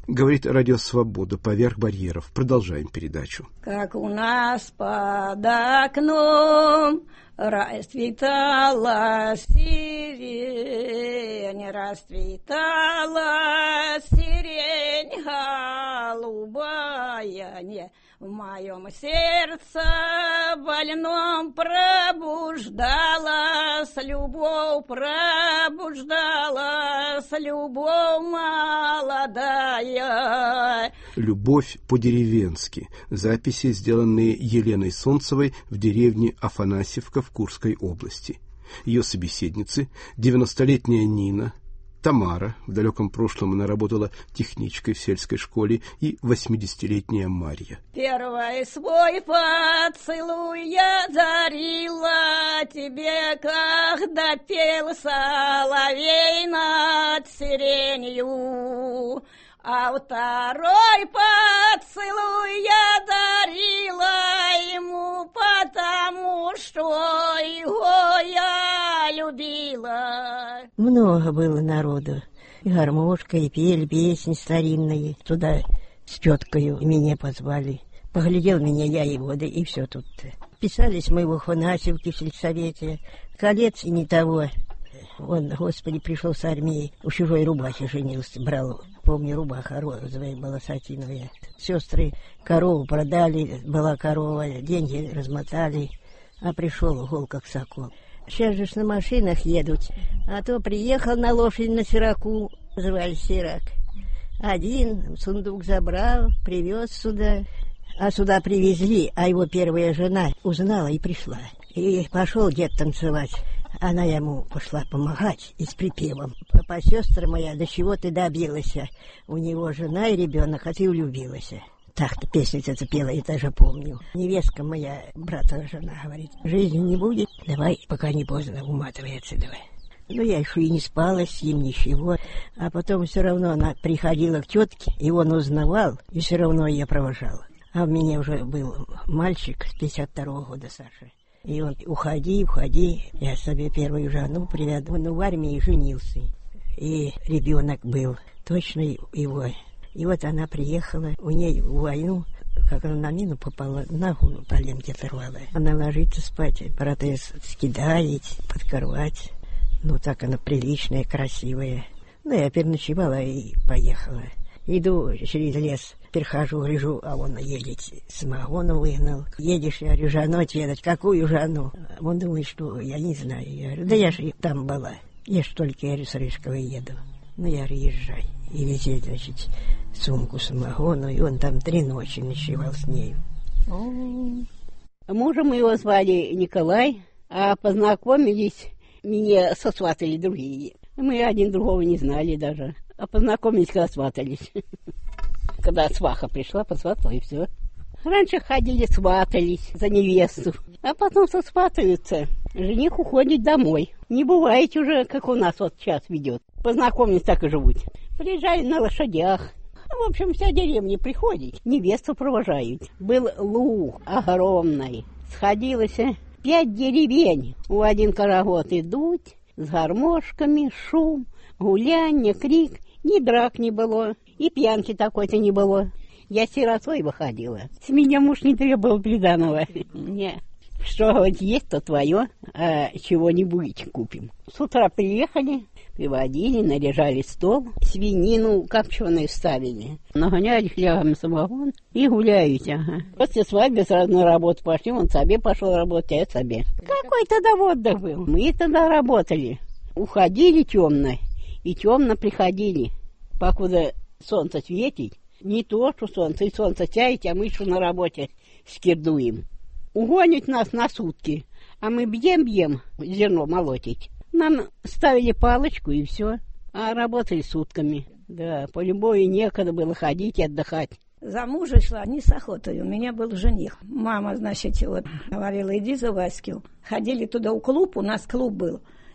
Говорит Радио Свобода поверх барьеров. Продолжаем передачу. Как у нас под окном расцветала сирень, расцветала сирень голубая, не в моем сердце больном пробуждалась любовь, молодая. «Любовь по-деревенски». Записи, сделанные Еленой Солнцевой в деревне Афанасьевка в Курской области. Ее собеседницы – 90-летняя Нина, Тамара, в далеком прошлом она работала техничкой в сельской школе, и 80-летняя Марья. Первый свой поцелуй я дарила тебе, когда пел соловей над сиренью, а второй поцелуй я дарила ему, потому что его я любила. Много было народу. И гармошка, и пели песни старинные. Туда с теткою меня позвали. Поглядел меня я его, да и все тут. Писались мы в Афанасьевке в сельсовете. Колец и не того. Он, Господи, пришел с армии, у чужой рубахи женился, брал. Помню, рубаха розовая была, сатиновая. Сестры корову продали, была корова, деньги размотали, а пришел гол как сокол. Сейчас же на машинах едут, а то приехал на лошадь на Сираку, звали Сирак. Один сундук забрал, привез сюда, а сюда привезли, а его первая жена узнала и пришла. И пошел дед танцевать. Она ему пошла помогать и с припевом. Папа, сестра моя, до чего ты добилась? У него жена и ребенок, а ты влюбилась. Так-то песню это пела, я даже помню. Невестка моя, брата жена, говорит, жизни не будет, давай, пока не поздно, уматывай отсюда. Ну, я еще и не спала с ним, ничего. А потом все равно она приходила к тетке, и он узнавал, и все равно я провожала. А у меня уже был мальчик 52-го года, Саша. И он, уходи, я себе первую жену приведу. Он в армии женился. И ребенок был, точно его. И вот она приехала, у ней в войну, как она на мину попала, ногу поленки оторвала. Она ложится спать, протез скидает под кровать. Ну, так она приличная, красивая. Ну, я переночевала и поехала. Иду через лес, перехожу, гляжу, а он едет, самогону выгнал. Едешь, я говорю, жену отведать. Какую жену? Он думает, что я не знаю. Я говорю, да я же там была. Я ж только, я говорю, с Рыжковой еду. Ну, я говорю, езжай. И везет, значит, сумку самогону, и он там 3 ночи ночевал с ней. Мужем его звали Николай, а познакомились, меня сосватали другие. Мы один другого не знали даже. А познакомились, когда сватались. Когда сваха пришла, посватала, и все. Раньше ходили, сватались за невесту. А потом сосватаются. Жених уходит домой. Не бывает уже, как у нас вот сейчас ведет. Познакомились, так и живут. Приезжали на лошадях. В общем, вся деревня приходит. Невесту провожают. Был луг огромный. Сходилось 5 деревень. У один карагод идут с гармошками, шум, гулянье, крик. Ни драк не было, и пьянки такой-то не было. Я сиротой выходила. С меня муж не требовал приданого. Не. Что, говорит, есть, то твое, а чего-нибудь купим. С утра приехали, приводили, наряжали стол, свинину копченую ставили. Нагоняли хлябом самогон и гуляют. Ага. После свадьбы сразу на работу пошли, он себе пошел работать, а я себе. Какой тогда отдых был? Мы тогда работали. Уходили темно. И темно приходили, покуда солнце светит. Не то, что солнце, и солнце сядет, а мы еще на работе скирдуем. Угонят нас на сутки, а мы бьем зерно молотить. Нам ставили палочку и все, а работали сутками. Да, по любви некогда было ходить и отдыхать. За мужа шла не с охотой, у меня был жених. Мама, значит, вот говорила, иди за Ваську. Ходили туда в клуб, у нас клуб был.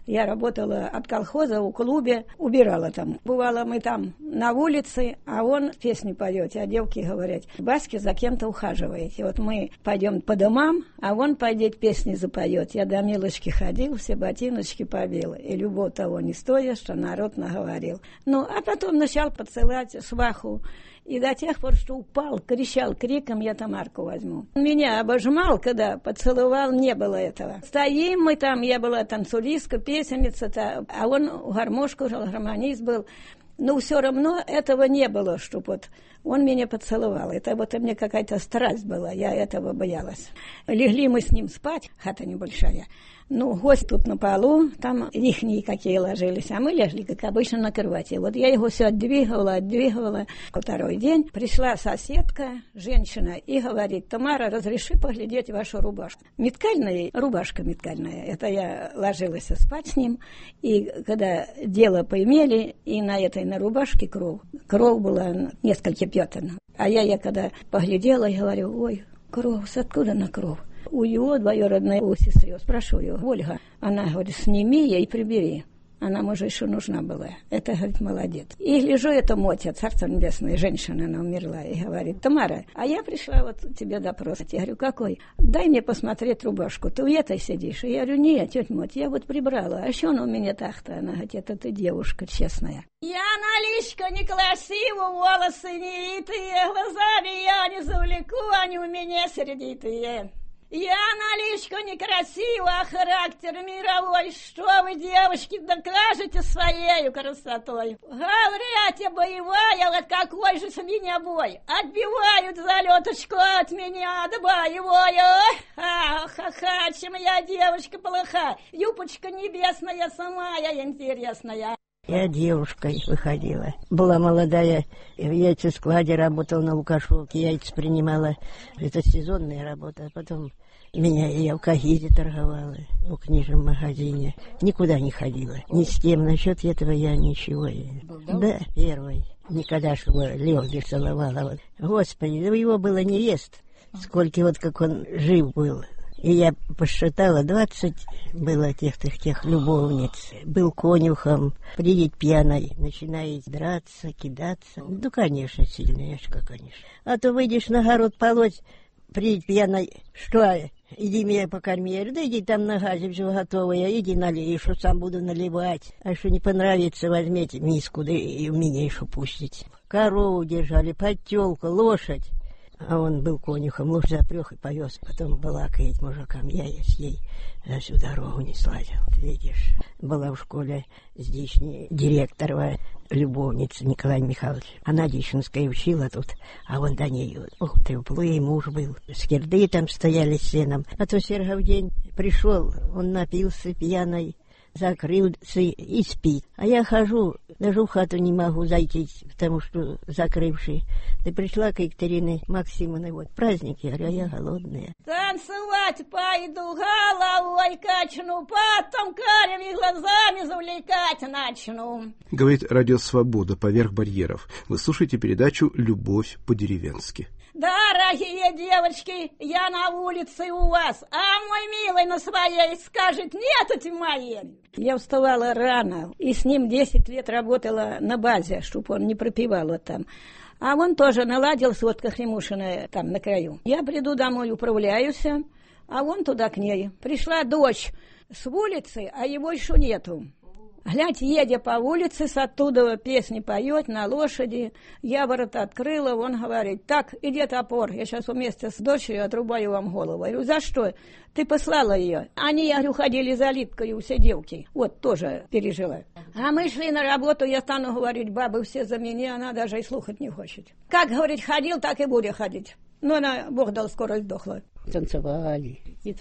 Я работала от колхоза у клубе, убирала там. Бывало, мы там на улице, а он песни поет, а девки говорят: Баски за кем-то ухаживаете. Вот мы пойдем по домам, а он пойдет песни запоет. Я до Милочки ходил, все ботиночки побил, и любовь того не стоя, что народ наговорил. Ну, а потом начал поцелать сваху. И до тех пор, что упал, кричал криком: я Тамарку возьму. Меня обожмал, когда поцеловал, не было этого. Стоим мы там, я была танцулистка, песенница, а он гармошку, гармонист был. Но все равно этого не было, чтобы вот он меня поцеловал. Это вот мне какая-то страсть была, я этого боялась. Легли мы с ним спать, хата небольшая. Ну, гость тут на полу, там ихние какие ложились, а мы лежали, как обычно, на кровати. Вот я его все отдвигала. Второй день пришла соседка, женщина, и говорит: Тамара, разреши поглядеть вашу рубашку. Меткальная, рубашка меткальная. Это я ложилась спать с ним, и когда дело поимели, и на рубашке кровь. Кровь была несколько пятен. А я когда поглядела, я говорю: ой, кровь, откуда на кровь? У его двоюродной сестры, спрашиваю: Ольга, она говорит: сними ее и прибери. Она, может, еще нужна была. Это, говорит, молодец. И лежу, это Мотя, Царство Небесное, женщина, она умерла, и говорит: Тамара, а я пришла вот тебе допросить. Я говорю: какой? Дай мне посмотреть рубашку. Ты у этой сидишь? И я говорю: нет, тетя Мотя, я вот прибрала. А что она у меня так-то? Она говорит: это ты девушка честная. Я на личко некрасива, волосы не витые, глазами я не завлеку, они у меня сердитые. Я на личко некрасива, а характер мировой. Что вы, девушки, докажете своей красотой? Говорят, я боевая, вот какой же с меня бой. Отбивают залеточку от меня, да боевая. Ах, чем я девушка плоха. Юбочка небесная, самая интересная. Я девушкой выходила. Была молодая, в яйцескладе работала на Лукашовке, яйца принимала. Это сезонная работа. Потом я в Кагизе торговала, в книжном магазине. Никуда не ходила. Ни с кем. Насчет этого я ничего. Да, первый. Никогда, чтобы Лёвги целовала. Господи, да у его было невест. Сколько вот как он жив был. И я посчитала, 20 было тех любовниц. Был конюхом, приедет пьяной, начинает драться, кидаться. Ну, конечно, сильнейшка, конечно. А то выйдешь на огород полоть, приедет пьяной, что, иди меня покорми. Я говорю: да иди, там на газе все готовое, иди налей, что сам буду наливать. А что не понравится, возьмите миску, да и у меня еще пустите. Корову держали, подтёлку, лошадь. А он был конюхом, лошадь запрёг и повез. Потом балакает мужикам: я с ей всю дорогу не слазил. Видишь, была в школе здешняя директорова любовница Николай Михайлович. Она дичинская учила тут, а вон до нее. Ох, теплый муж был. Скирды там стояли с сеном. А то Сергов день пришел, он напился пьяный, закрылся и спит. А я хожу, даже в хату не могу зайти, потому что закрывший. Ты пришла к Екатерине Максимовне, вот праздник, я говорю: а я голодная. Танцевать пойду, головой качну, потом карими глазами завлекать начну. Говорит Радио Свобода поверх барьеров. Вы слушаете передачу «Любовь по-деревенски». Дорогие девочки, я на улице у вас, а мой милый на своей скажет: нету моей. Я вставала рано, и с ним 10 лет работала на базе, чтобы он не пропивал вот там. А он тоже наладился, вот Кахремушина там на краю. Я приду домой, управляюсь, а он туда к ней. Пришла дочь с улицы, а его еще нету. Глядь, едя по улице, с оттуда песни поет на лошади. Я ворота открыла, он говорит: так, иди топор, я сейчас вместе с дочерью отрубаю вам голову. Я говорю: за что? Ты послала ее. Они, я говорю, ходили за Литкой, все девки. Вот, тоже пережила. А мы шли на работу, я стану говорить: бабы все за меня, она даже и слухать не хочет. Как, говорит, ходил, так и будет ходить. Но она, Бог дал, скоро сдохла. Танцевали,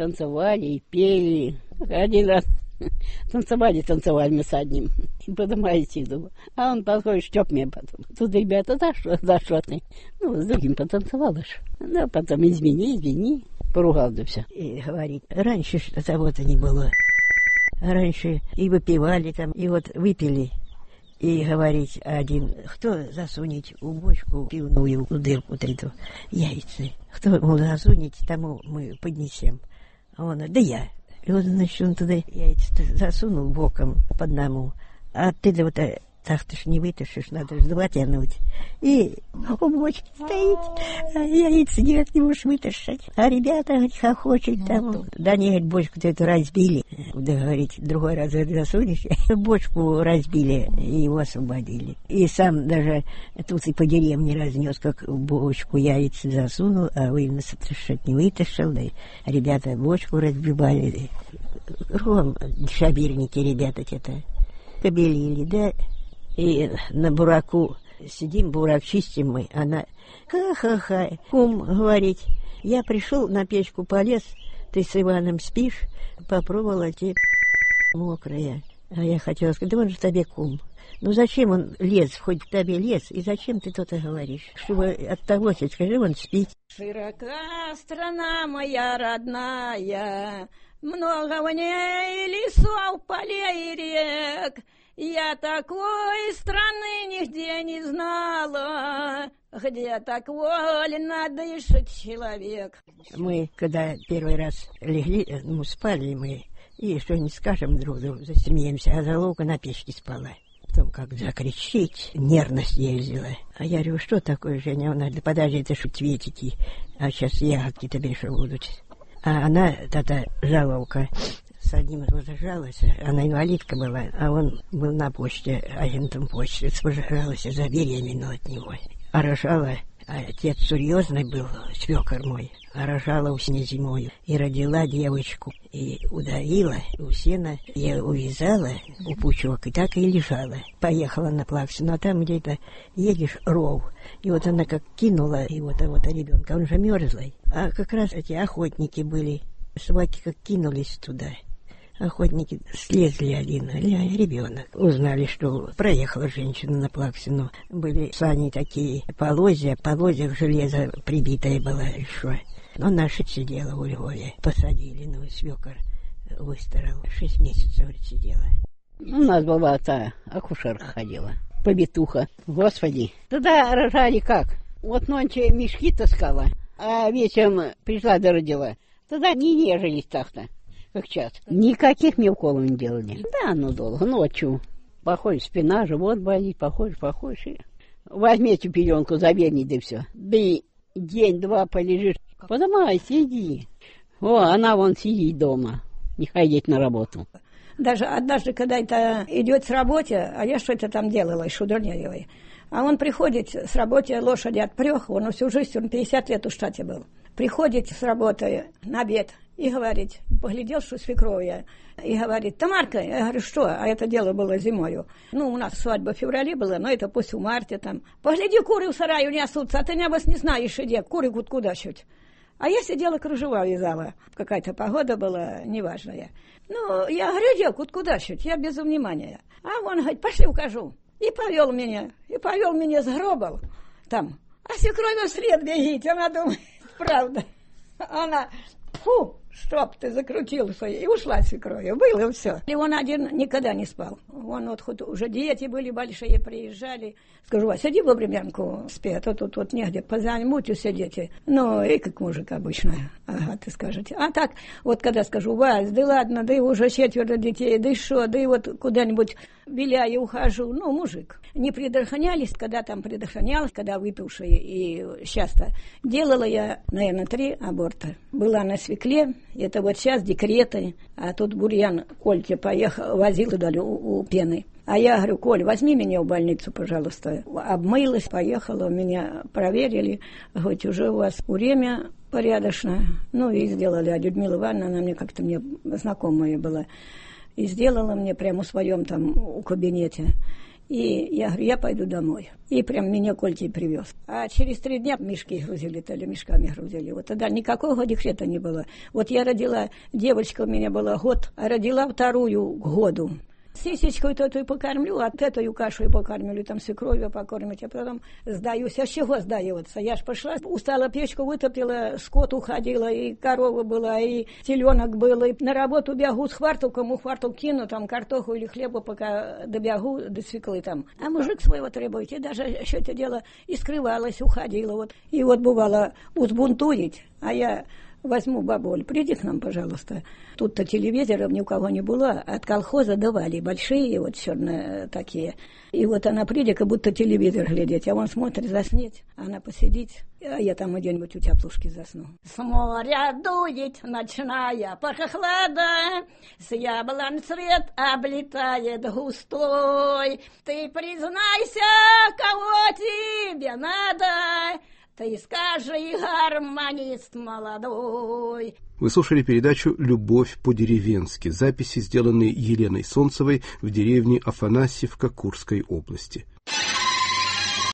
и пели. Один раз танцевали мы с одним. И потом идти, думаю. А он подходит: чтоб мне потом. Тут ребята: за что ты? Ну, с другим потанцевала ж. Ну, потом извини. Поругал, да все. И говорит: раньше того-то не было. Раньше и выпивали там, и вот выпили. И говорит один: кто засунет в бочку пивную дырку эту яйца? Кто, мол, засунет, тому мы поднесем. А он: да я. И вот, значит, он туда яйца засунул боком по одному, а ты да вот так ты ж не вытащишь, надо ж два тянуть. И у бочки стоит, а яйца никак не можешь вытащить. А ребята, говорит, хохочут там. Да не, говорит, бочку-то эту разбили. Да, говорит, другой раз засунешь. Бочку разбили и его освободили. И сам даже тут и по деревне разнес, как в бочку яйца засунул, а вы совершенно не вытащил. Да, ребята бочку разбивали. Кругом шабирники ребята это кобелили, да. И на бураку сидим, бурак чистим мы. Она, ха-ха-ха, кум, говорит, я пришел на печку полез, ты с Иваном спишь, попробовала, тебе мокрая. А я хотела сказать, да он же тебе кум. Ну зачем он лез, хоть в тебе лез, и зачем ты то-то говоришь? Чтобы от того, скажи, он спит. Широка страна моя родная, много в ней лесов, полей и рек. Я такой страны нигде не знала, где так вольно дышит человек. Мы, когда первый раз легли, спали мы, и что не скажем друг другу, засмеемся, а Заловка на печке спала. Потом как закричить, нервность ездила. А я говорю, что такое, Женя? Она, да подожди, это что цветики, а сейчас ягодки тебе что будут. А она, эта Заловка, с одним возражалась, она инвалидка была, а он был на почте, агентом почты, возражалась, забеременела от него. А рожала, а отец серьезный был, свекор мой, а рожала у сне зимою. И родила девочку, и удавила, у сена, я увязала у пучок, и так и лежала. Поехала на Плаксу, но там где-то едешь ров, и вот она как кинула его того-то ребенка, он же мерзлый. А как раз эти охотники были, собаки как кинулись туда. Охотники слезли один, ребенок. Узнали, что проехала женщина на Плаксину. Были сани такие, полозья железо прибитое было еще. Но наша сидела у Львове. Посадили, ну, свекор выстарал. 6 месяцев, говорит, сидела. У нас была та акушерка ходила, побитуха. Господи, тогда рожали как? Вот ночью мешки таскала, а вечером пришла да родила. Тогда не нежились так-то. Как час. Никаких мне уколов не делали. Да, ну долго, ночью. Походишь, спина, живот болит, походишь, и возьми эту пеленку, заверни, да все. Да и день-два полежишь. Подымайся, иди. О, она вон сидит дома, не ходить на работу. Даже однажды, когда это идет с работы, а я что-то там делала, из шудерневой. А он приходит с работы, лошади отпрёх, он всю жизнь, он 50 лет в штате был. Приходит с работы на обед и говорит, поглядел, что свекровь я, и говорит, Тамарка, я говорю, что? А это дело было зимою. Ну, у нас свадьба в феврале была, но это пусть в марте там. Погляди, куры в сараю несутся, а ты, небось, не знаешь, где, куры куда чуть. А я сидела, кружева вязала. Какая-то погода была неважная. Ну, я говорю, где, куда чуть, я без внимания. А он говорит, пошли укажу. И повел меня с гроба там. А свекровь вслед бегит, она думает, правда. Она, фу, чтоб ты закрутился, и ушла свекровью. Было все. И он один никогда не спал. Он вот хоть уже дети были большие, приезжали. Скажу, Вася, сиди в обремянку, спи, а то тут вот негде, позаймут все дети. Ну, и как мужик обычно, ага, ты скажете. А так, вот когда скажу, Вась, да ладно, да и уже 4 детей, да и что, да и вот куда-нибудь виляю, ухожу. Ну, мужик. Не предохранялись, когда там предохранялась, когда выпившие, и часто. Делала я, наверное, 3 аборта. Была на свекле, это вот сейчас декреты, а тут бурьян Кольке поехал, возил туда у пены. А я говорю, Коль, возьми меня в больницу, пожалуйста. Обмылась, поехала, меня проверили. Говорит, уже у вас время порядочное. Ну, и сделали. А Людмила Ивановна, она мне как-то мне знакомая была. И сделала мне прямо в своем там у кабинете. И я говорю, я пойду домой. И прям меня Кольки привез. А через 3 дня мешки грузили, то ли мешками грузили. Вот тогда никакого декрета не было. Вот я родила, девочка у меня была год, а родила 2-ю к году. Сисечку эту и покормлю, а эту кашу и покормлю, там свекровью покормить, а потом сдаюсь. А с чего сдается? Я ж пошла, устала, печку вытопила, скот уходила, и корова была, и теленок был, и на работу бегу с хвартуком, хвартук кину, там, картоху или хлеба, пока добегу до свеклы там. А мужик своего требует, и даже что-то дело и скрывалась, уходила, вот. И вот бывало, узбунтует, а я возьму бабу Оль, приди к нам, пожалуйста. Тут-то телевизоров ни у кого не было, от колхоза давали большие, вот черные такие. И вот она придет, как будто телевизор глядеть, а он смотрит, заснеть, она посидит, а я там где-нибудь у теплушки засну. С моря дует ночная прохлада, с яблонь цвет облетает густой. Ты признайся, кого тебе надо, ты скажи, гармонист молодой. Вы слушали передачу «Любовь по-деревенски», записи, сделанные Еленой Солнцевой в деревне Афанасьевка Курской области.